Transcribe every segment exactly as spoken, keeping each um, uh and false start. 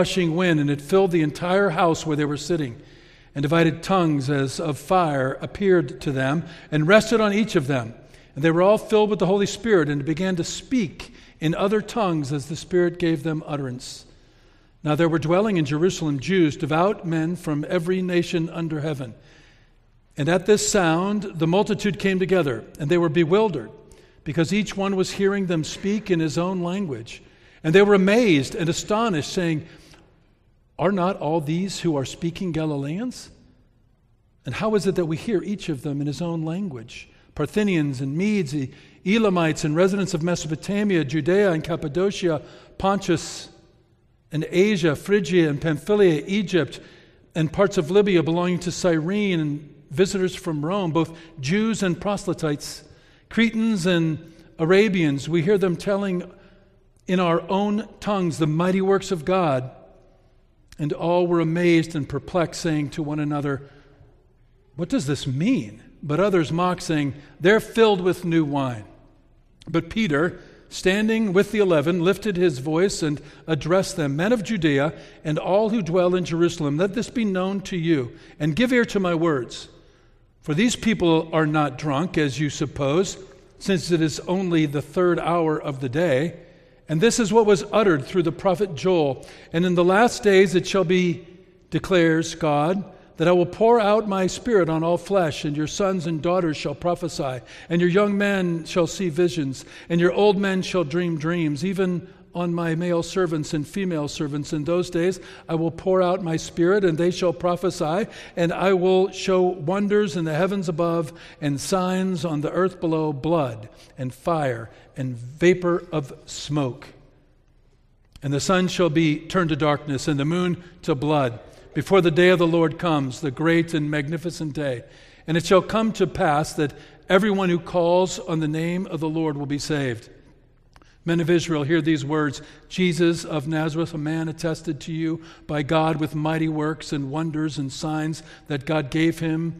rushing wind, and it filled the entire house where they were sitting. And divided tongues as of fire appeared to them and rested on each of them. And they were all filled with the Holy Spirit and began to speak in other tongues as the Spirit gave them utterance. Now there were dwelling in Jerusalem Jews, devout men from every nation under heaven. And at this sound the multitude came together, and they were bewildered, because each one was hearing them speak in his own language. And they were amazed and astonished, saying, "Are not all these who are speaking Galileans? And how is it that we hear each of them in his own language? Parthians and Medes, Elamites and residents of Mesopotamia, Judea and Cappadocia, Pontus and Asia, Phrygia and Pamphylia, Egypt, and parts of Libya belonging to Cyrene, and visitors from Rome, both Jews and proselytes, Cretans and Arabians. We hear them telling in our own tongues the mighty works of God." And all were amazed and perplexed, saying to one another, "What does this mean?" But others mocked, saying, "They're filled with new wine." But Peter, standing with the eleven, lifted his voice and addressed them, "Men of Judea and all who dwell in Jerusalem, let this be known to you, and give ear to my words. For these people are not drunk, as you suppose, since it is only the third hour of the day. And this is what was uttered through the prophet Joel. And in the last days it shall be, declares God, that I will pour out my Spirit on all flesh, and your sons and daughters shall prophesy, and your young men shall see visions, and your old men shall dream dreams, even on my male servants and female servants. In those days I will pour out my Spirit, and they shall prophesy, and I will show wonders in the heavens above, and signs on the earth below, blood and fire and vapor of smoke. And the sun shall be turned to darkness, and the moon to blood, before the day of the Lord comes, the great and magnificent day. And it shall come to pass that everyone who calls on the name of the Lord will be saved. Men of Israel, hear these words. Jesus of Nazareth, a man attested to you by God with mighty works and wonders and signs that God gave him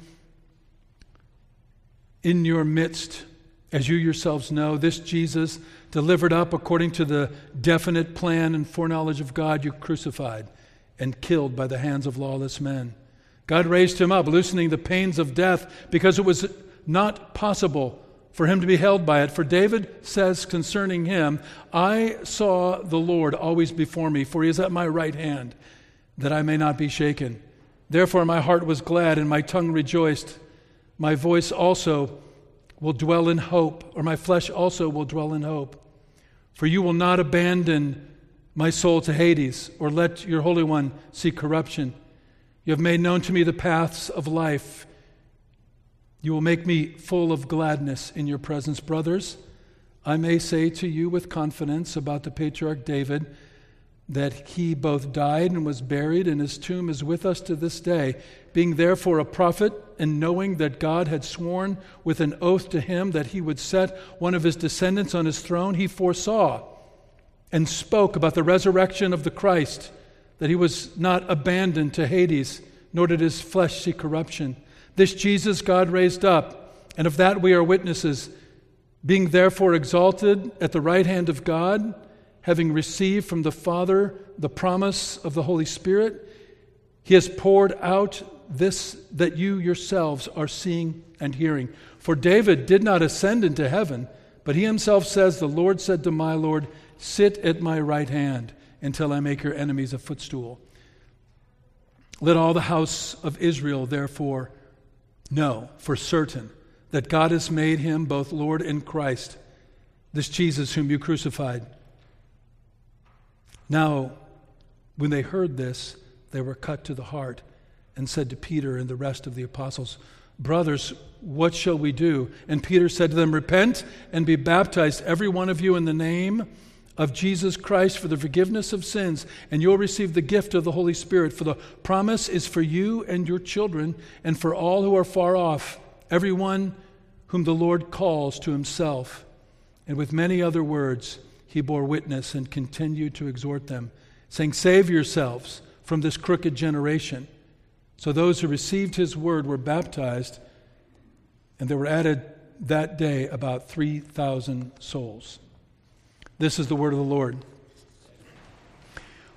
in your midst, as you yourselves know. This Jesus, delivered up according to the definite plan and foreknowledge of God, you crucified and killed by the hands of lawless men. God raised him up, loosening the pains of death, because it was not possible for him to be held by it. For David says concerning him, I saw the Lord always before me, for he is at my right hand, that I may not be shaken. Therefore my heart was glad, and my tongue rejoiced. My voice also will dwell in hope, or my flesh also will dwell in hope. For you will not abandon my soul to Hades, or let your Holy One see corruption. You have made known to me the paths of life. You will make me full of gladness in your presence. Brothers, I may say to you with confidence about the patriarch David, that he both died and was buried, and his tomb is with us to this day. Being therefore a prophet, and knowing that God had sworn with an oath to him that he would set one of his descendants on his throne, he foresaw and spoke about the resurrection of the Christ, that he was not abandoned to Hades, nor did his flesh see corruption. This Jesus God raised up, and of that we are witnesses. Being therefore exalted at the right hand of God, having received from the Father the promise of the Holy Spirit, he has poured out this that you yourselves are seeing and hearing. For David did not ascend into heaven, but he himself says, the Lord said to my Lord, sit at my right hand until I make your enemies a footstool. Let all the house of Israel therefore know for certain that God has made him both Lord and Christ, this Jesus whom you crucified. Now, when they heard this, they were cut to the heart and said to Peter and the rest of the apostles, brothers, what shall we do? And Peter said to them, repent and be baptized, every one of you, in the name of Jesus Christ for the forgiveness of sins, and you'll receive the gift of the Holy Spirit. For the promise is for you and your children, and for all who are far off, everyone whom the Lord calls to himself. And with many other words he bore witness and continued to exhort them, saying, save yourselves from this crooked generation. So those who received his word were baptized, and there were added that day about three thousand souls. This is the word of the Lord.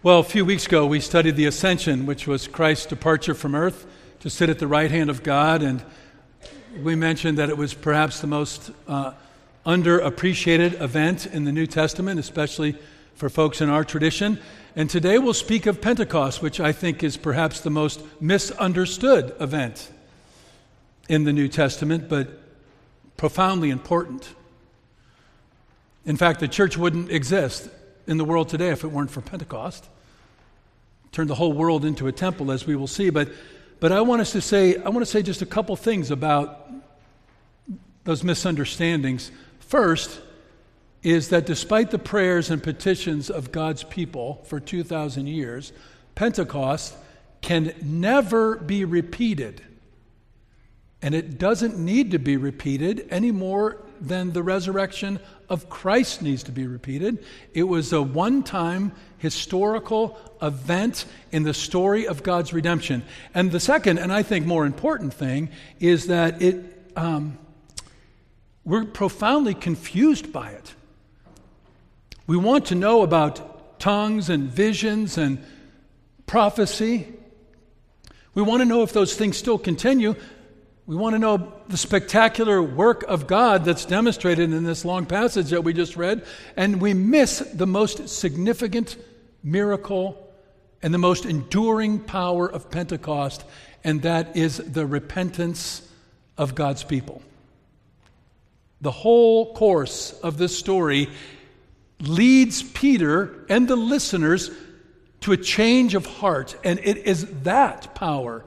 Well, a few weeks ago, we studied the Ascension, which was Christ's departure from earth to sit at the right hand of God. And we mentioned that it was perhaps the most uh, underappreciated event in the New Testament, especially for folks in our tradition. And today we'll speak of Pentecost, which I think is perhaps the most misunderstood event in the New Testament, but profoundly important. In fact, the church wouldn't exist in the world today if it weren't for Pentecost. Turned the whole world into a temple, as we will see. But but I want us to say, I want to say just a couple things about those misunderstandings. First is that despite the prayers and petitions of God's people for two thousand years, Pentecost can never be repeated. And it doesn't need to be repeated any more than the resurrection of Christ needs to be repeated. It was a one-time historical event in the story of God's redemption. And the second, and I think more important thing, is that it um, we're profoundly confused by it. We want to know about tongues and visions and prophecy. We want to know if those things still continue. We want to know the spectacular work of God that's demonstrated in this long passage that we just read, and we miss the most significant miracle and the most enduring power of Pentecost, and that is the repentance of God's people. The whole course of this story leads Peter and the listeners to a change of heart, and it is that power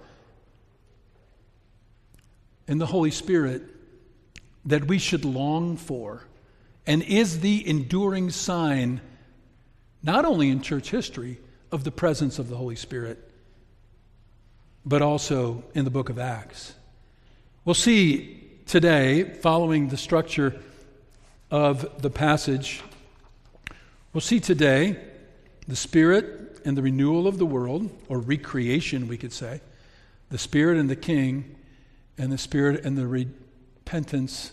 in the Holy Spirit that we should long for, and is the enduring sign, not only in church history, of the presence of the Holy Spirit, but also in the book of Acts. We'll see today, following the structure of the passage, we'll see today the Spirit and the renewal of the world, or recreation, we could say, the Spirit and the King, and the Spirit and the repentance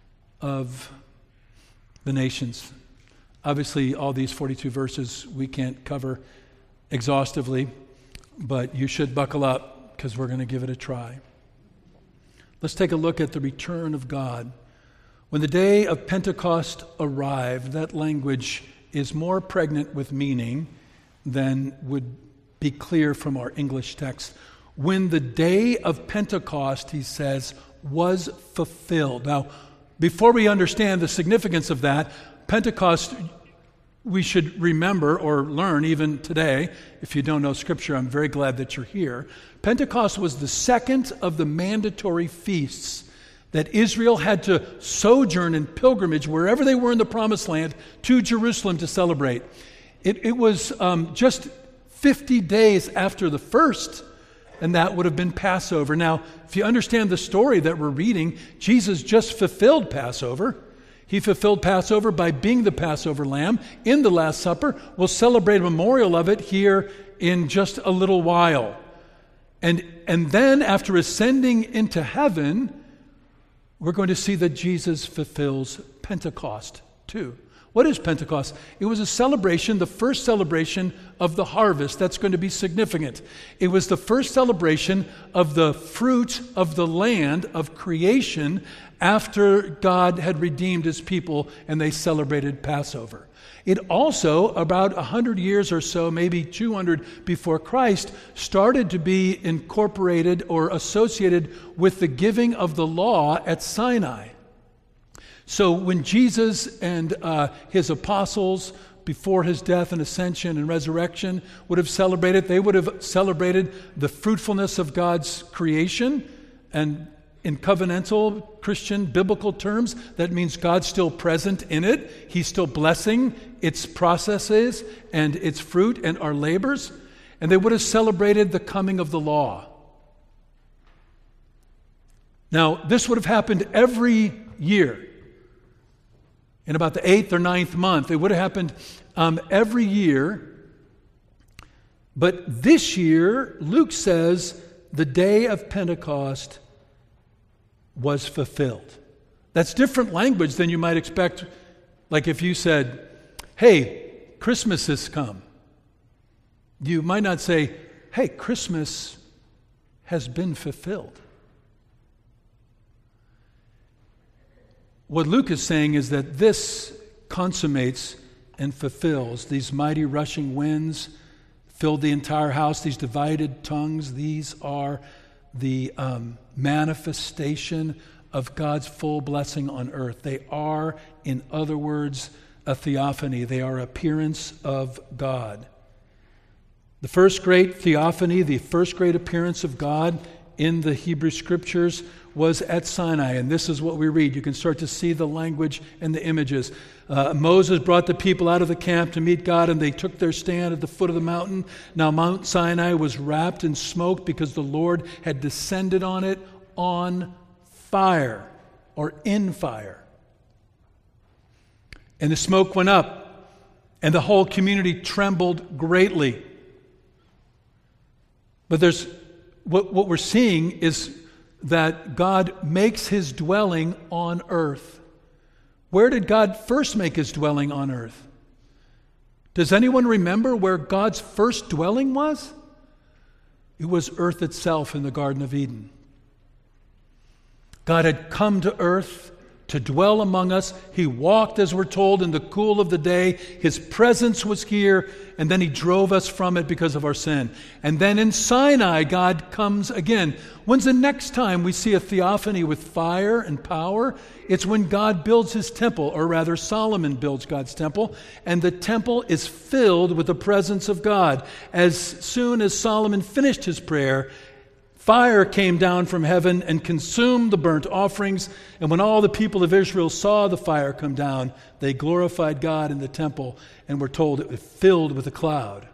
of the nations. Obviously, all these forty-two verses we can't cover exhaustively, but you should buckle up because we're going to give it a try. Let's take a look at the return of God. When the day of Pentecost arrived, that language is more pregnant with meaning than would be clear from our English text. When the day of Pentecost, he says, was fulfilled. Now, before we understand the significance of that, Pentecost, we should remember or learn even today. If you don't know Scripture, I'm very glad that you're here. Pentecost was the second of the mandatory feasts that Israel had to sojourn in pilgrimage wherever they were in the Promised Land to Jerusalem to celebrate. It, it was um, just fifty days after the first, and that would have been Passover. Now, if you understand the story that we're reading, Jesus just fulfilled Passover. He fulfilled Passover by being the Passover lamb in the Last Supper. We'll celebrate a memorial of it here in just a little while. And, and then after ascending into heaven, we're going to see that Jesus fulfills Pentecost too. What is Pentecost? It was a celebration, the first celebration of the harvest. That's going to be significant. It was the first celebration of the fruit of the land of creation after God had redeemed his people and they celebrated Passover. It also, about one hundred years or so, maybe two hundred before Christ, started to be incorporated or associated with the giving of the law at Sinai. So when Jesus and uh, his apostles, before his death and ascension and resurrection, would have celebrated, they would have celebrated the fruitfulness of God's creation. And in covenantal Christian biblical terms, that means God's still present in it. He's still blessing its processes and its fruit and our labors. And they would have celebrated the coming of the law. Now, this would have happened every year. In about the eighth or ninth month. It would have happened um, every year. But this year, Luke says, the day of Pentecost was fulfilled. That's different language than you might expect. Like if you said, hey, Christmas has come. You might not say, hey, Christmas has been fulfilled. What Luke is saying is that this consummates and fulfills. These mighty rushing winds filled the entire house. These divided tongues, these are the um, manifestation of God's full blessing on earth. They are, in other words, a theophany. They are appearance of God. The first great theophany, the first great appearance of God in the Hebrew Scriptures was at Sinai, and this is what we read. You can start to see the language and the images. Uh, Moses brought the people out of the camp to meet God, and they took their stand at the foot of the mountain. Now Mount Sinai was wrapped in smoke because the Lord had descended on it on fire, or in fire. And the smoke went up, and the whole community trembled greatly. But there's what, what we're seeing is that God makes his dwelling on earth. Where did God first make his dwelling on earth? Does anyone remember where God's first dwelling was? It was earth itself in the Garden of Eden. God had come to earth to dwell among us. He walked, as we're told, in the cool of the day. His presence was here, and then he drove us from it because of our sin. And then in Sinai, God comes again. When's the next time we see a theophany with fire and power? It's when God builds his temple, or rather Solomon builds God's temple, and the temple is filled with the presence of God. As soon as Solomon finished his prayer, fire came down from heaven and consumed the burnt offerings. And when all the people of Israel saw the fire come down, they glorified God in the temple and were told it was filled with a cloud.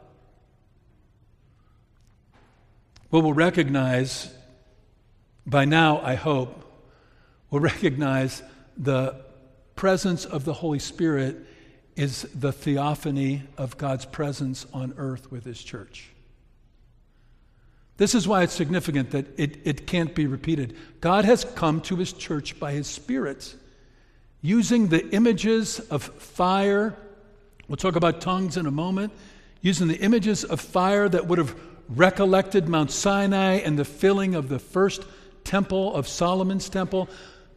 Well, we'll recognize, by now, I hope, we'll recognize the presence of the Holy Spirit is the theophany of God's presence on earth with his church. This is why it's significant that it, it can't be repeated. God has come to his church by his Spirit, using the images of fire. We'll talk about tongues in a moment. Using the images of fire that would have recollected Mount Sinai and the filling of the first temple of Solomon's temple.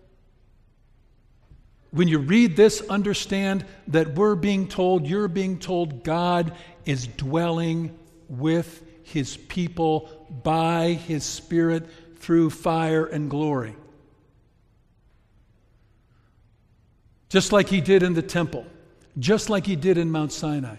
When you read this, understand that we're being told, you're being told, God is dwelling with his people by his Spirit through fire and glory. Just like he did in the temple, just like he did in Mount Sinai.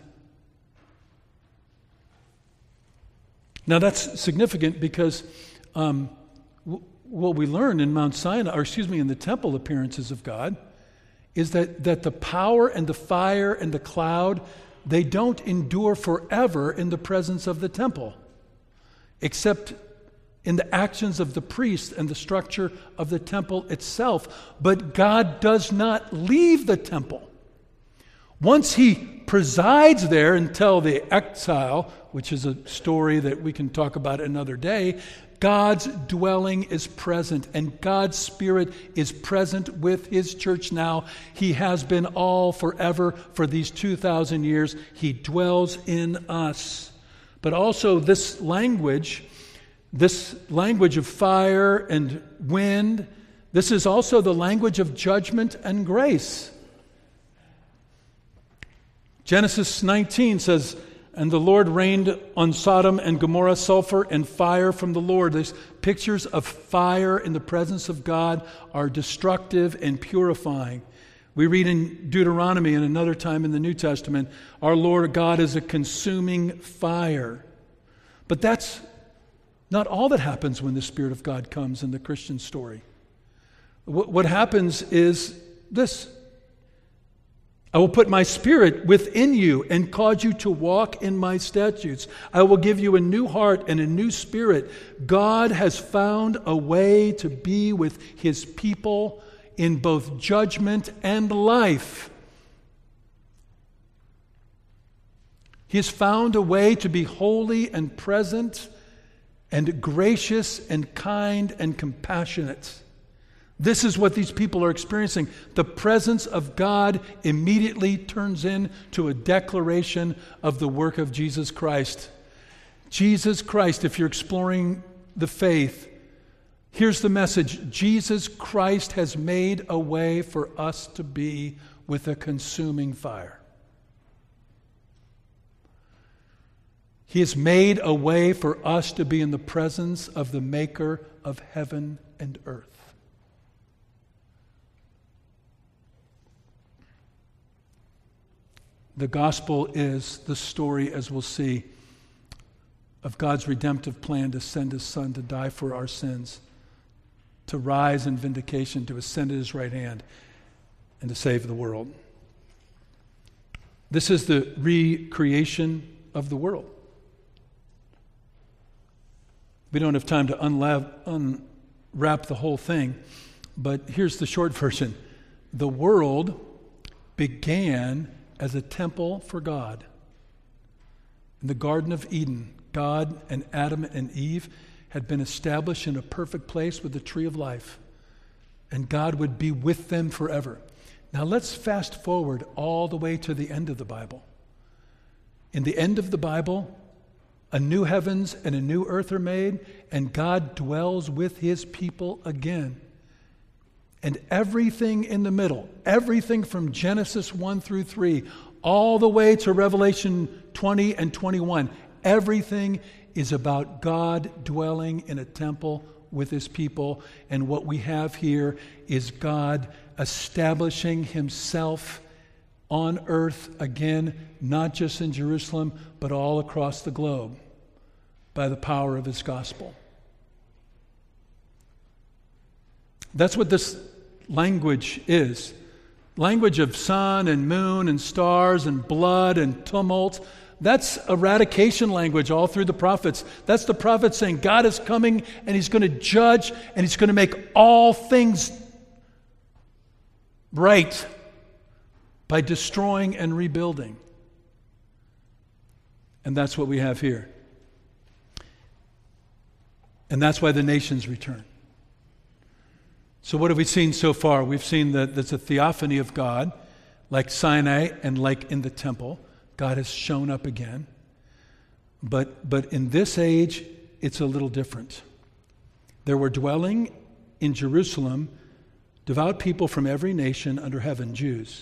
Now that's significant because um, w- what we learn in Mount Sinai, or excuse me, in the temple appearances of God, is that, that the power and the fire and the cloud, they don't endure forever in the presence of the temple, except in the actions of the priest and the structure of the temple itself. But God does not leave the temple. Once he presides there until the exile, which is a story that we can talk about another day, God's dwelling is present, and God's Spirit is present with his church now. He has been all forever for these two thousand years. He dwells in us. But also this language, this language of fire and wind, this is also the language of judgment and grace. Genesis nineteen says, and the Lord rained on Sodom and Gomorrah sulfur and fire from the Lord. These pictures of fire in the presence of God are destructive and purifying. We read in Deuteronomy and another time in the New Testament, our Lord God is a consuming fire. But that's not all that happens when the Spirit of God comes in the Christian story. What happens is this: I will put my Spirit within you and cause you to walk in my statutes. I will give you a new heart and a new spirit. God has found a way to be with his people in both judgment and life. He has found a way to be holy and present and gracious and kind and compassionate. This is what these people are experiencing. The presence of God immediately turns into a declaration of the work of Jesus Christ. Jesus Christ, if you're exploring the faith, here's the message. Jesus Christ has made a way for us to be with a consuming fire. He has made a way for us to be in the presence of the Maker of heaven and earth. The gospel is the story, as we'll see, of God's redemptive plan to send His Son to die for our sins, to rise in vindication, to ascend at His right hand, and to save the world. This is the recreation of the world. We don't have time to unlap, unwrap the whole thing, but here's the short version. The world began as a temple for God. In the Garden of Eden, God and Adam and Eve had been established in a perfect place with the tree of life, and God would be with them forever. Now let's fast forward all the way to the end of the Bible. In the end of the Bible, a new heavens and a new earth are made, and God dwells with His people again. And everything in the middle, everything from Genesis one through three, all the way to Revelation twenty and twenty-one, everything is about God dwelling in a temple with His people. And what we have here is God establishing Himself on earth again, not just in Jerusalem, but all across the globe by the power of His gospel. That's what this language is. Language of sun and moon and stars and blood and tumult. That's eradication language all through the prophets. That's the prophets saying God is coming and He's going to judge and He's going to make all things right by destroying and rebuilding. And that's what we have here. And that's why the nations return. So what have we seen so far? We've seen that there's a theophany of God, like Sinai and like in the temple. God has shown up again. But, but in this age, it's a little different. There were dwelling in Jerusalem devout people from every nation under heaven, Jews.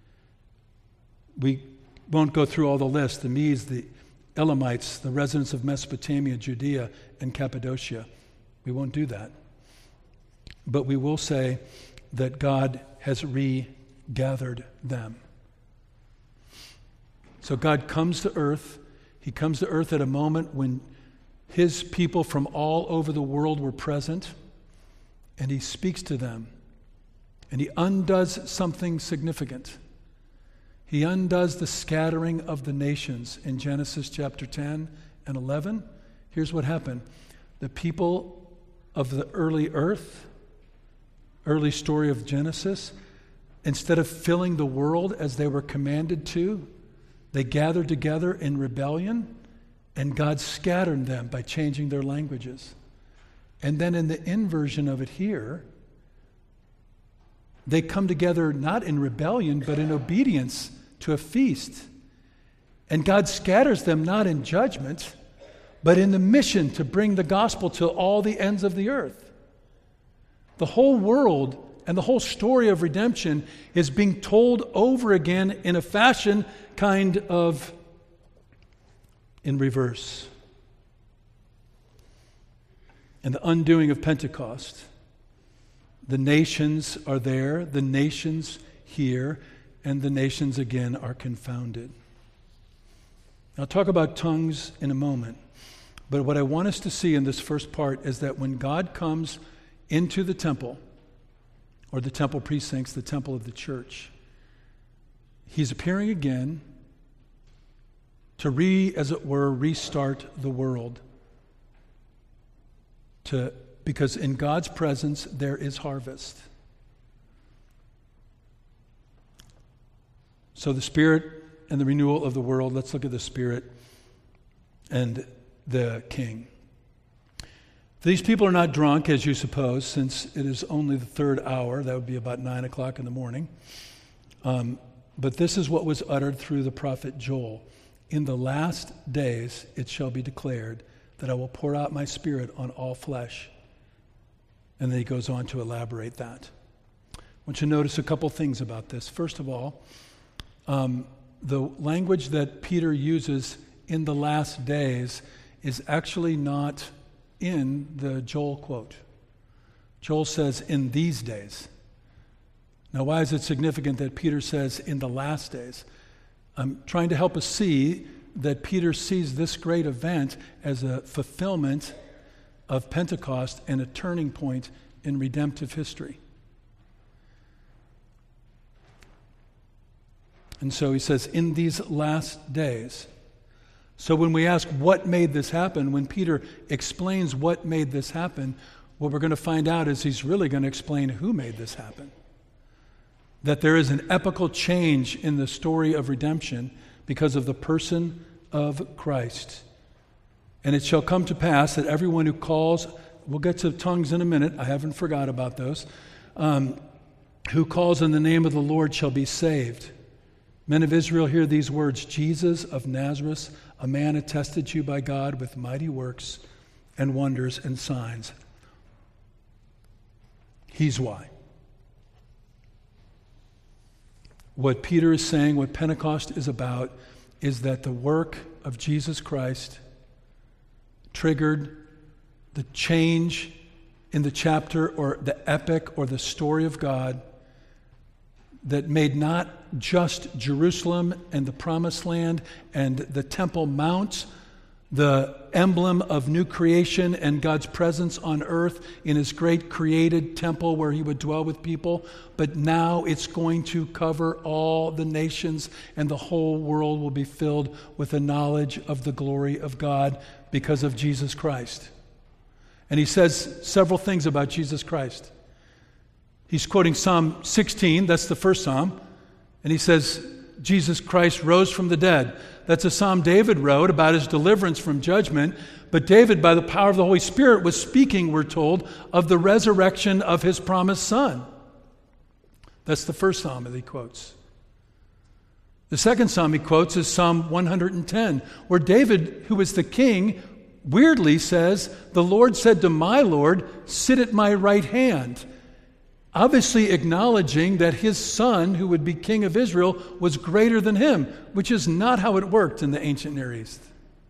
We won't go through all the list, the Medes, the Elamites, the residents of Mesopotamia, Judea, and Cappadocia. We won't do that. But we will say that God has regathered them. So God comes to earth. He comes to earth at a moment when His people from all over the world were present, and He speaks to them. And He undoes something significant. He undoes the scattering of the nations in Genesis chapter ten and eleven. Here's what happened. The people of the early earth, early story of Genesis, instead of filling the world as they were commanded to, they gathered together in rebellion, and God scattered them by changing their languages. And then in the inversion of it here, they come together not in rebellion, but in obedience to a feast. And God scatters them not in judgment, but in the mission to bring the gospel to all the ends of the earth. The whole world and the whole story of redemption is being told over again in a fashion kind of in reverse. And the undoing of Pentecost. The nations are there, the nations here, and the nations again are confounded. I'll talk about tongues in a moment, but what I want us to see in this first part is that when God comes into the temple, or the temple precincts, the temple of the church, He's appearing again to re, as it were, restart the world. To Because in God's presence, there is harvest. So the Spirit and the renewal of the world, let's look at the Spirit and the King. These people are not drunk, as you suppose, since it is only the third hour. That would be about nine o'clock in the morning. Um, but this is what was uttered through the prophet Joel. In the last days it shall be declared that I will pour out my Spirit on all flesh. And then he goes on to elaborate that. I want you to notice a couple things about this. First of all, um, the language that Peter uses in the last days is actually not in the Joel quote. Joel says, in these days. Now, why is it significant that Peter says, in the last days? I'm trying to help us see that Peter sees this great event as a fulfillment of Pentecost and a turning point in redemptive history. And so he says, in these last days. So when we ask what made this happen, when Peter explains what made this happen, what we're going to find out is he's really going to explain who made this happen. That there is an epical change in the story of redemption because of the person of Christ. And it shall come to pass that everyone who calls, we'll get to tongues in a minute, I haven't forgot about those, um, who calls in the name of the Lord shall be saved. Men of Israel, hear these words, Jesus of Nazareth, a man attested to you by God with mighty works and wonders and signs. He's why. What Peter is saying, what Pentecost is about, is that the work of Jesus Christ triggered the change in the chapter or the epic or the story of God that made not just Jerusalem and the Promised Land and the Temple Mount the emblem of new creation and God's presence on earth in his great created temple where he would dwell with people, but now it's going to cover all the nations and the whole world will be filled with the knowledge of the glory of God because of Jesus Christ. And he says several things about Jesus Christ. He's quoting Psalm sixteen, that's the first psalm, and he says, Jesus Christ rose from the dead. That's a psalm David wrote about his deliverance from judgment. But David, by the power of the Holy Spirit, was speaking, we're told, of the resurrection of his promised Son. That's the first psalm that he quotes. The second psalm he quotes is Psalm one hundred ten, where David, who was the king, weirdly says, the Lord said to my Lord, sit at my right hand. Obviously acknowledging that his son, who would be king of Israel, was greater than him, which is not how it worked in the ancient Near East.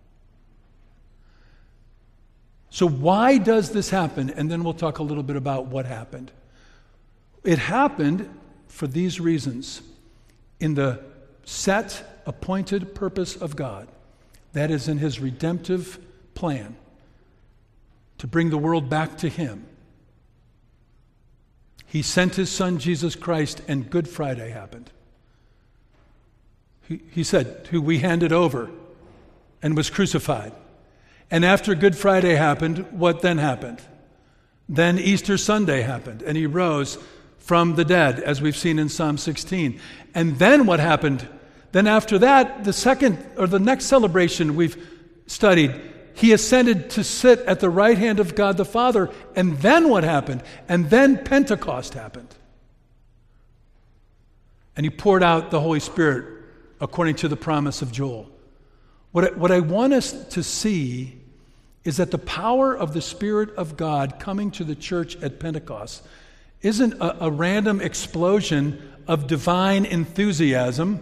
So why does this happen? And then we'll talk a little bit about what happened. It happened for these reasons. In the set, appointed purpose of God, that is in his redemptive plan, to bring the world back to him. He sent his son, Jesus Christ, and Good Friday happened. He, he said, who we handed over and was crucified. And after Good Friday happened, what then happened? Then Easter Sunday happened, and he rose from the dead, as we've seen in Psalm sixteen. And then what happened? Then after that, the second, or the next celebration we've studied, he ascended to sit at the right hand of God the Father. And then what happened? And then Pentecost happened. And he poured out the Holy Spirit according to the promise of Joel. What I, what I want us to see is that the power of the Spirit of God coming to the church at Pentecost isn't a, a random explosion of divine enthusiasm.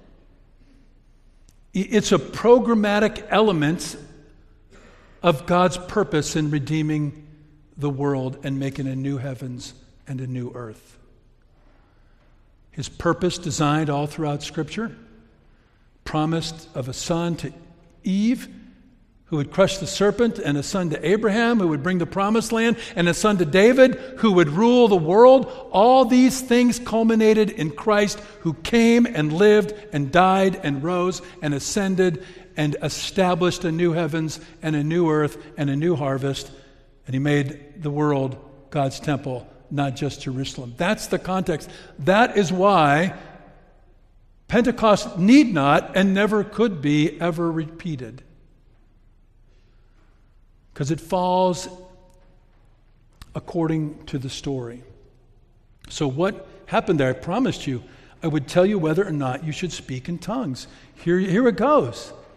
It's a programmatic element of God's purpose in redeeming the world and making a new heavens and a new earth. His purpose designed all throughout Scripture, promised of a son to Eve who would crush the serpent, and a son to Abraham who would bring the promised land, and a son to David who would rule the world. All these things culminated in Christ, who came and lived and died and rose and ascended and established a new heavens and a new earth and a new harvest. And he made the world God's temple, not just Jerusalem. That's the context. That is why Pentecost need not and never could be ever repeated. Because it falls according to the story. So what happened there? I promised you I would tell you whether or not you should speak in tongues. Here, here it goes.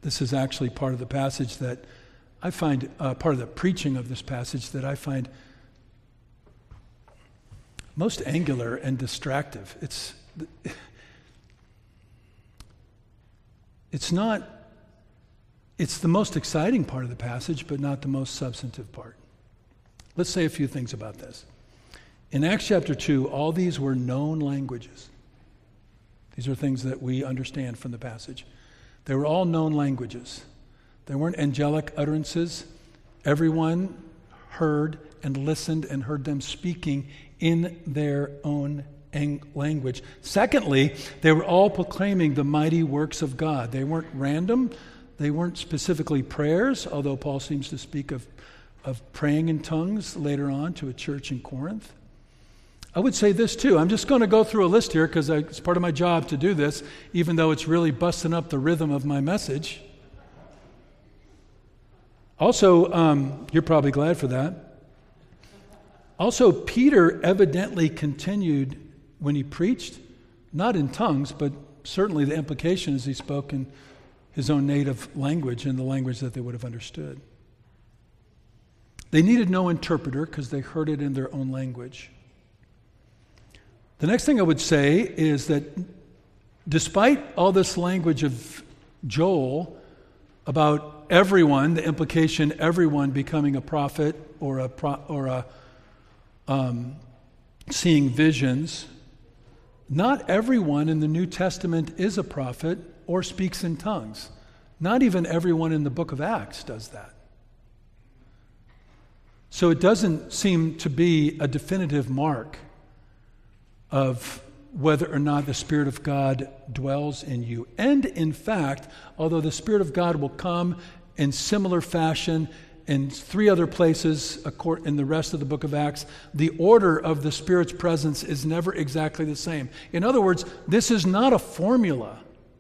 This is actually part of the passage that I find, uh, part of the preaching of this passage that I find most angular and distractive. It's, it's not, it's the most exciting part of the passage, but not the most substantive part. Let's say a few things about this. In Acts chapter two, all these were known languages. These are things that we understand from the passage. They were all known languages. They weren't angelic utterances. Everyone heard and listened and heard them speaking in their own language. Secondly, they were all proclaiming the mighty works of God. They weren't random. They weren't specifically prayers, although Paul seems to speak of, of praying in tongues later on to a church in Corinth. I would say this too. I'm just going to go through a list here because it's part of my job to do this, even though it's really busting up the rhythm of my message. Also, um, you're probably glad for that. Also, Peter evidently continued when he preached, not in tongues, but certainly the implication is he spoke in his own native language and the language that they would have understood. They needed no interpreter because they heard it in their own language. The next thing I would say is that despite all this language of Joel about everyone, the implication everyone becoming a prophet or a pro, or a um, seeing visions, not everyone in the New Testament is a prophet or speaks in tongues. Not even everyone in the book of Acts does that. So it doesn't seem to be a definitive mark of whether or not the Spirit of God dwells in you. And in fact, although the Spirit of God will come in similar fashion in three other places in the rest of the book of Acts, the order of the Spirit's presence is never exactly the same. In other words, this is not a formula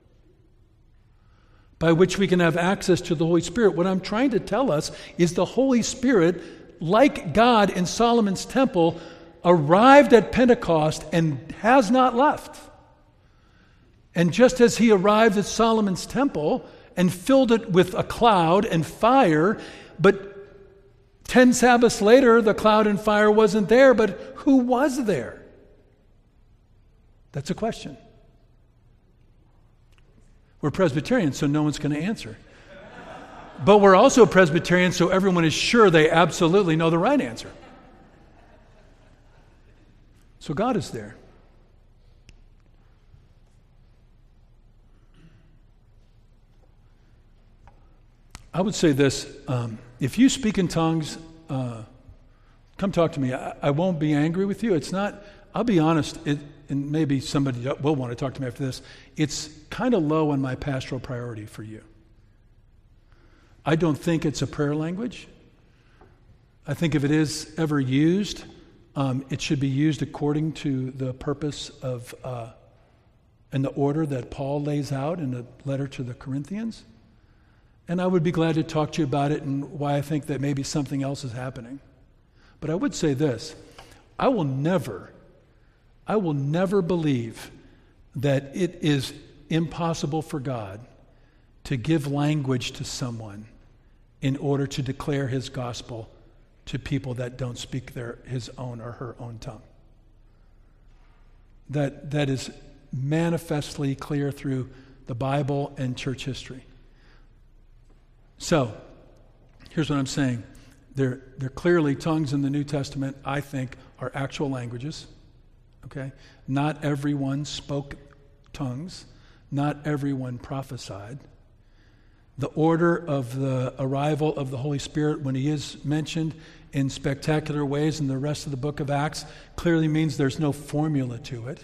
by which we can have access to the Holy Spirit. What I'm trying to tell us is the Holy Spirit, like God in Solomon's temple, arrived at Pentecost and has not left. And just as he arrived at Solomon's temple and filled it with a cloud and fire, but ten Sabbaths later, the cloud and fire wasn't there, but who was there? That's a question. We're Presbyterians, so no one's going to answer. But we're also Presbyterians, so everyone is sure they absolutely know the right answer. So God is there. I would say this, um, if you speak in tongues, uh, come talk to me. I, I won't be angry with you. It's not, I'll be honest, it, and maybe somebody will want to talk to me after this, it's kind of low on my pastoral priority for you. I don't think it's a prayer language. I think if it is ever used, um, it should be used according to the purpose of uh, and the order that Paul lays out in the letter to the Corinthians. And I would be glad to talk to you about it and why I think that maybe something else is happening. But I would say this, I will never, I will never believe that it is impossible for God to give language to someone in order to declare his gospel to people that don't speak their his own or her own tongue. That, that is manifestly clear through the Bible and church history. So, here's what I'm saying. There, there clearly tongues in the New Testament, I think, are actual languages. Okay? Not everyone spoke tongues. Not everyone prophesied. The order of the arrival of the Holy Spirit, when he is mentioned in spectacular ways in the rest of the book of Acts, clearly means there's no formula to it.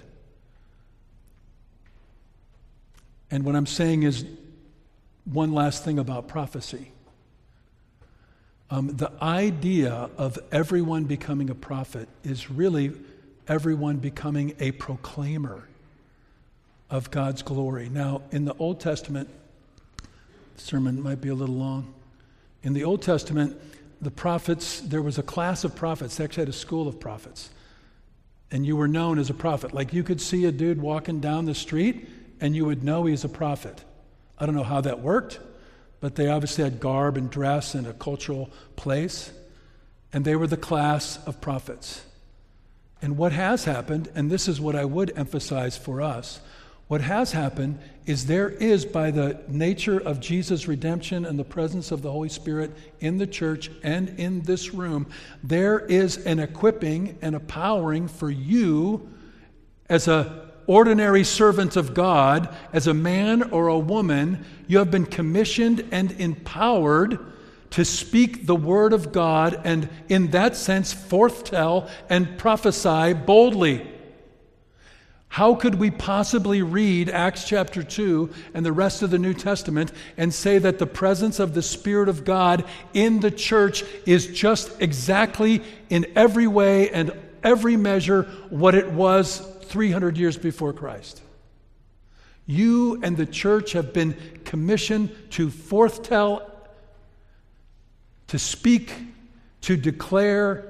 And what I'm saying is one last thing about prophecy. Um, the idea of everyone becoming a prophet is really everyone becoming a proclaimer of God's glory. Now, in the Old Testament, the sermon might be a little long. In the Old Testament, the prophets, there was a class of prophets. They actually had a school of prophets. And you were known as a prophet. Like you could see a dude walking down the street and you would know he's a prophet. I don't know how that worked, but they obviously had garb and dress and a cultural place, and they were the class of prophets. And what has happened, and this is what I would emphasize for us, what has happened is there is, by the nature of Jesus' redemption and the presence of the Holy Spirit in the church and in this room, there is an equipping and a powering for you as a ordinary servant of God, as a man or a woman. You have been commissioned and empowered to speak the word of God and, in that sense, foretell and prophesy boldly. How could we possibly read Acts chapter two and the rest of the New Testament and say that the presence of the Spirit of God in the church is just exactly, in every way and every measure, what it was three hundred years before Christ? You and the church have been commissioned to foretell, to speak, to declare.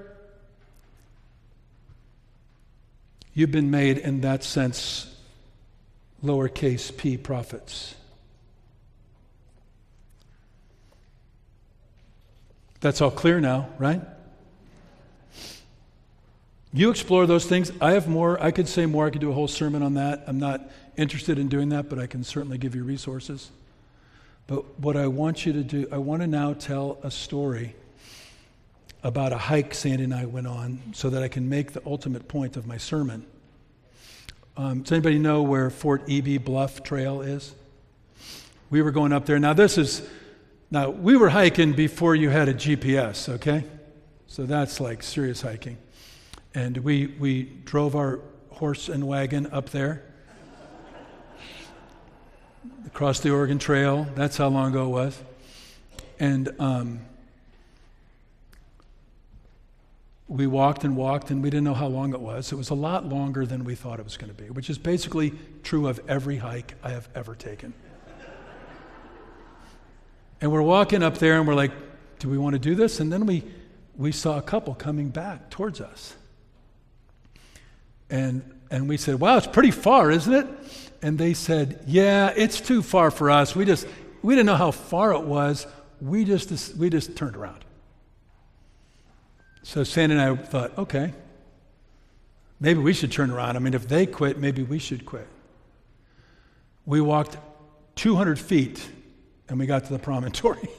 You've been made, in that sense, lowercase p prophets. That's all clear now, right? You explore those things. I have more. I could say more. I could do a whole sermon on that. I'm not interested in doing that, but I can certainly give you resources. But what I want you to do, I want to now tell a story about a hike Sandy and I went on so that I can make the ultimate point of my sermon. Um, does anybody know where Fort Eby Bluff Trail is? We were going up there. Now this is, now we were hiking before you had a G P S, okay? So that's like serious hiking. And we, we drove our horse and wagon up there, across the Oregon Trail. That's how long ago it was. And um, we walked and walked, and we didn't know how long it was. It was a lot longer than we thought it was going to be, which is basically true of every hike I have ever taken. And we're walking up there, and we're like, do we want to do this? And then we, we saw a couple coming back towards us. And and we said, wow, it's pretty far, isn't it? And they said, yeah, it's too far for us. We just, we didn't know how far it was. We just, we just turned around. So Sandy and I thought, okay, maybe we should turn around. I mean, if they quit, maybe we should quit. We walked two hundred feet, and we got to the promontory.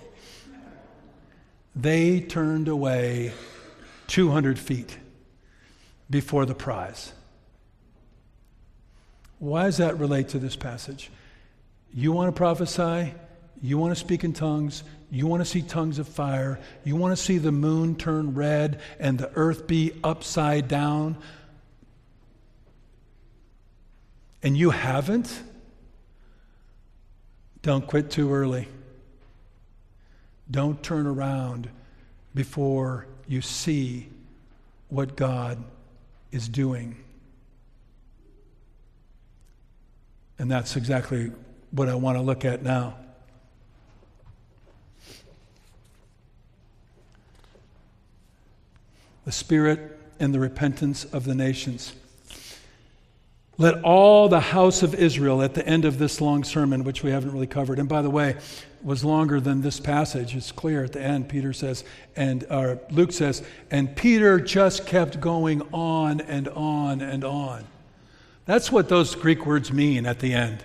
They turned away two hundred feet before the prize. Why does that relate to this passage? You want to prophesy? You want to speak in tongues? You want to see tongues of fire? You want to see the moon turn red and the earth be upside down? And you haven't? Don't quit too early. Don't turn around before you see what God is doing. And that's exactly what I want to look at now. The Spirit and the repentance of the nations. Let all the house of Israel, at the end of this long sermon, which we haven't really covered, and by the way, was longer than this passage. It's clear at the end, Peter says, and uh, Luke says, and Peter just kept going on and on and on. That's what those Greek words mean at the end.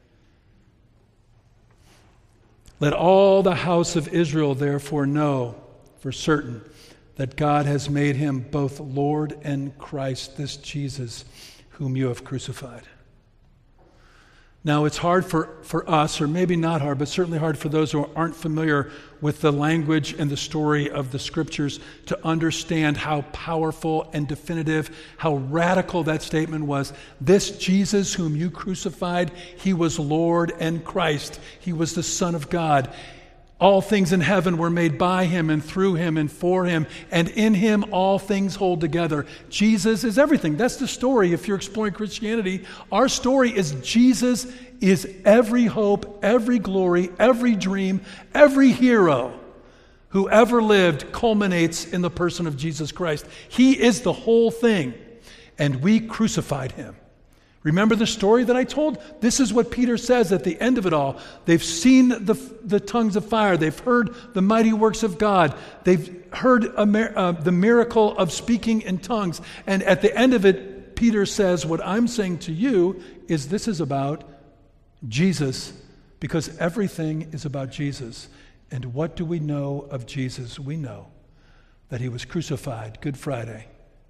Let all the house of Israel therefore know for certain that God has made him both Lord and Christ, this Jesus whom you have crucified. Now, it's hard for, for us, or maybe not hard, but certainly hard for those who aren't familiar with the language and the story of the Scriptures to understand how powerful and definitive, how radical that statement was. This Jesus whom you crucified, he was Lord and Christ. He was the Son of God. All things in heaven were made by him and through him and for him, and in him all things hold together. Jesus is everything. That's the story if you're exploring Christianity. Our story is Jesus is every hope, every glory, every dream, every hero who ever lived culminates in the person of Jesus Christ. He is the whole thing, and we crucified him. Remember the story that I told? This is what Peter says at the end of it all. They've seen the, the tongues of fire. They've heard the mighty works of God. They've heard a, uh, the miracle of speaking in tongues. And at the end of it, Peter says, what I'm saying to you is this is about Jesus, because everything is about Jesus. And what do we know of Jesus? We know that he was crucified Good Friday.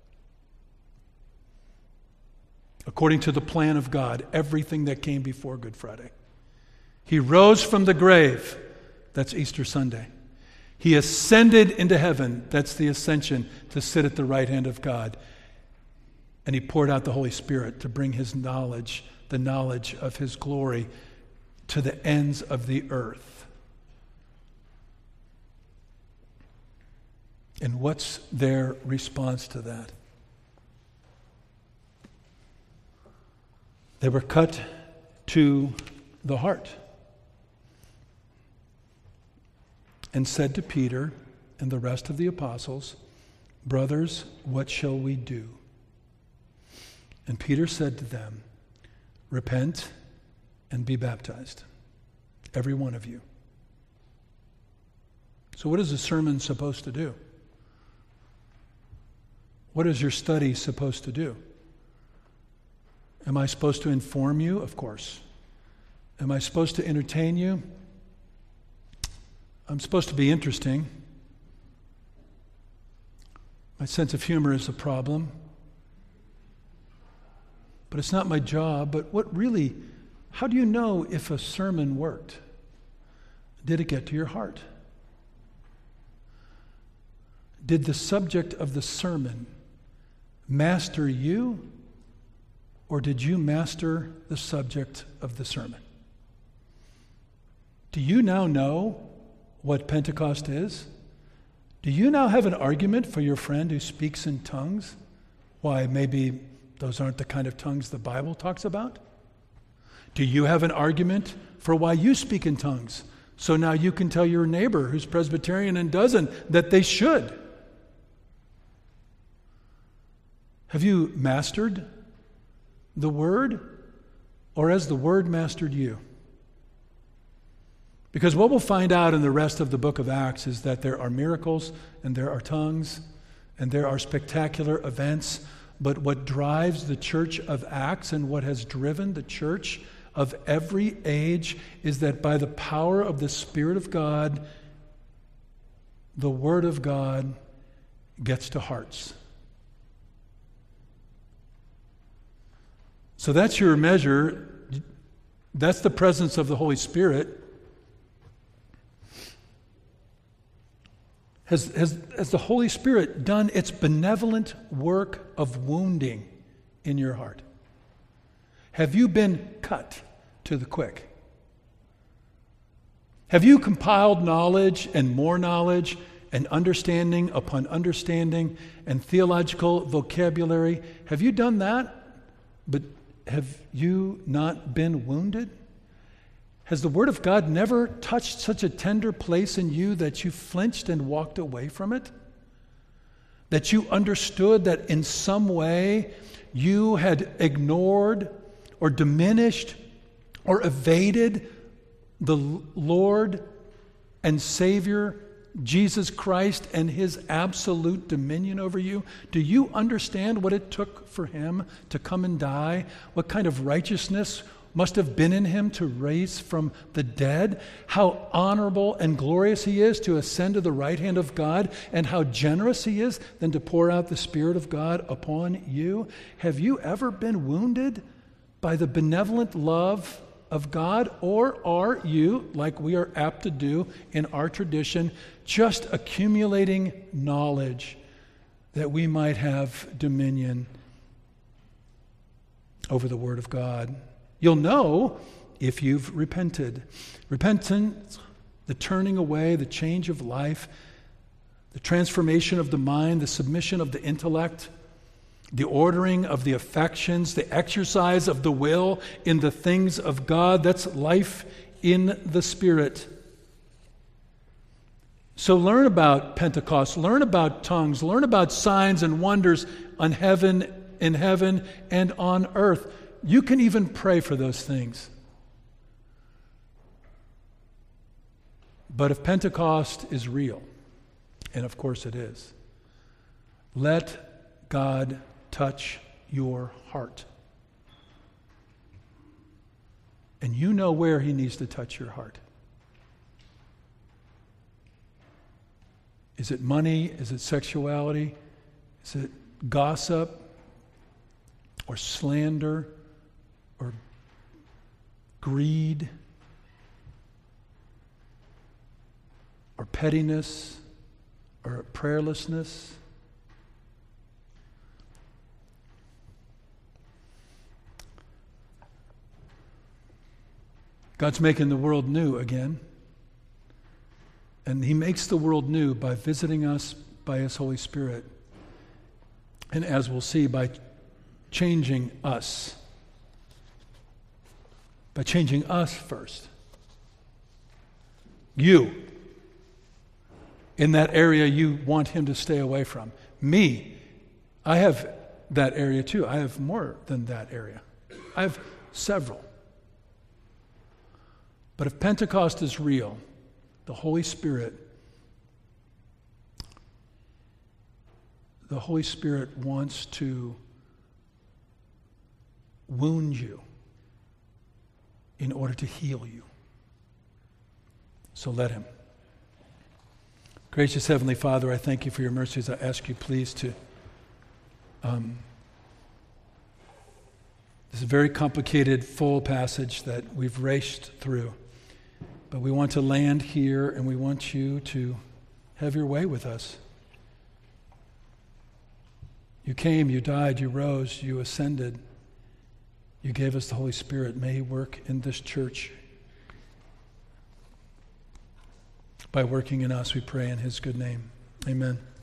According to the plan of God, everything that came before Good Friday. He rose from the grave. That's Easter Sunday. He ascended into heaven. That's the ascension, to sit at the right hand of God. And he poured out the Holy Spirit to bring his knowledge, the knowledge of his glory, to the ends of the earth. And what's their response to that? They were cut to the heart and said to Peter and the rest of the apostles, "Brothers, what shall we do?" And Peter said to them, "Repent and be baptized, every one of you." So what is a sermon supposed to do? What is your study supposed to do? Am I supposed to inform you? Of course. Am I supposed to entertain you? I'm supposed to be interesting. My sense of humor is a problem. But it's not my job. But what really, how do you know if a sermon worked? Did it get to your heart? Did the subject of the sermon master you? Or did you master the subject of the sermon? Do you now know what Pentecost is? Do you now have an argument for your friend who speaks in tongues? Why, maybe those aren't the kind of tongues the Bible talks about? Do you have an argument for why you speak in tongues? So now you can tell your neighbor who's Presbyterian and doesn't that they should. Have you mastered the Word, or has the Word mastered you? Because what we'll find out in the rest of the book of Acts is that there are miracles, and there are tongues, and there are spectacular events, but what drives the church of Acts and what has driven the church of every age is that by the power of the Spirit of God, the Word of God gets to hearts. So that's your measure. That's the presence of the Holy Spirit. Has, has, has the Holy Spirit done its benevolent work of wounding in your heart? Have you been cut to the quick? Have you compiled knowledge and more knowledge and understanding upon understanding and theological vocabulary? Have you done that? But have you not been wounded? Has the Word of God never touched such a tender place in you that you flinched and walked away from it? That you understood that in some way you had ignored or diminished or evaded the Lord and Savior Jesus Christ and his absolute dominion over you? Do you understand what it took for him to come and die? What kind of righteousness must have been in him to raise from the dead? How honorable and glorious he is to ascend to the right hand of God, and how generous he is then to pour out the Spirit of God upon you? Have you ever been wounded by the benevolent love of God, or are you, like we are apt to do in our tradition, just accumulating knowledge that we might have dominion over the Word of God? You'll know if you've repented. Repentance, the turning away, the change of life, the transformation of the mind, the submission of the intellect, the ordering of the affections, the exercise of the will in the things of God. That's life in the Spirit. So learn about Pentecost, learn about tongues, learn about signs and wonders on heaven, in heaven and on earth. you can even pray for those things. But if Pentecost is real, and of course it is, let God touch your heart. And you know where he needs to touch your heart. Is it money? Is it sexuality? Is it gossip? Or slander? Or greed? Or pettiness? Or prayerlessness? God's making the world new again. And he makes the world new by visiting us by his Holy Spirit. And as we'll see, by changing us. By changing us first. You. In that area you want him to stay away from. Me. I have that area too. I have more than that area. I have several. But if Pentecost is real, the Holy Spirit, the Holy Spirit wants to wound you in order to heal you. So let him. Gracious Heavenly Father, I thank you for your mercies. I ask you please to, um, this is a very complicated, full passage that we've raced through. But we want to land here, and we want you to have your way with us. You came, you died, you rose, you ascended. You gave us the Holy Spirit. May he work in this church. By working in us, we pray in his good name. Amen.